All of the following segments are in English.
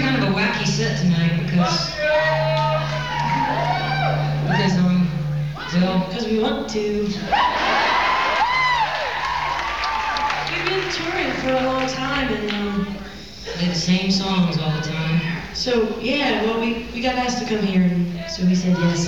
kind of a wacky set tonight because we want to. We've been touring for a long time and play the same songs all the time. So yeah, well we got asked to come here, and so we said yes.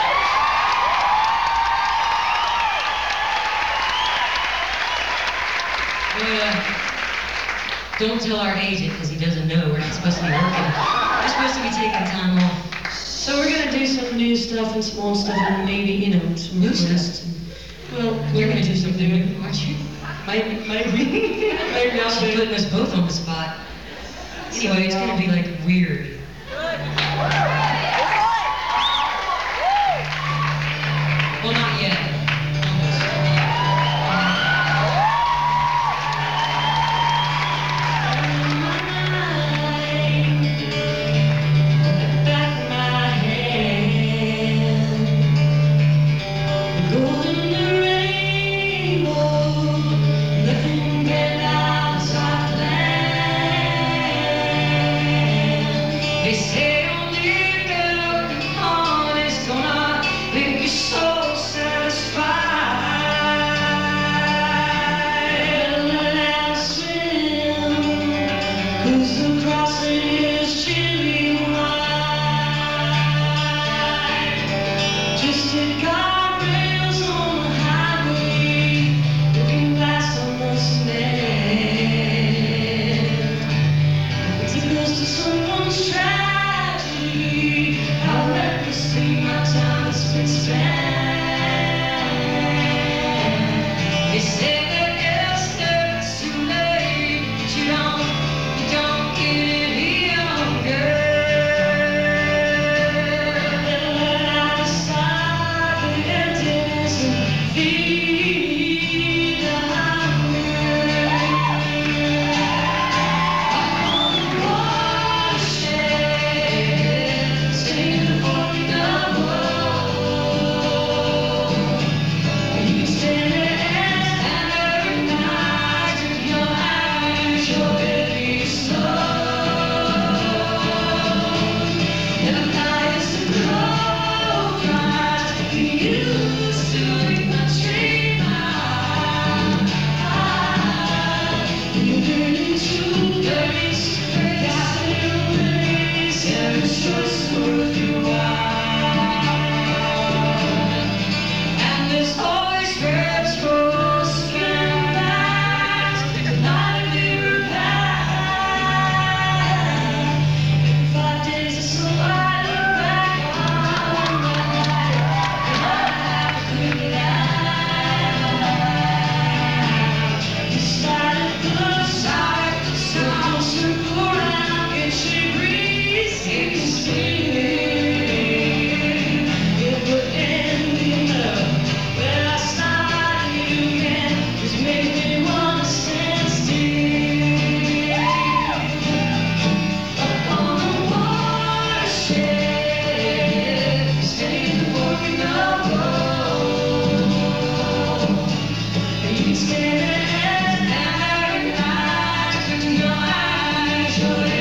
Don't tell our agent because he doesn't know we're not supposed to be working. We're supposed to be taking time off. So we're gonna do some new stuff and some old stuff and maybe, some new stuff. Well, you're gonna do something new, aren't you? Maybe. Maybe I'll be putting us both on the spot. Anyway, it's gonna be like weird. Well, not yet.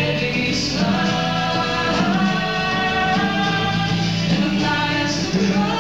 Slow.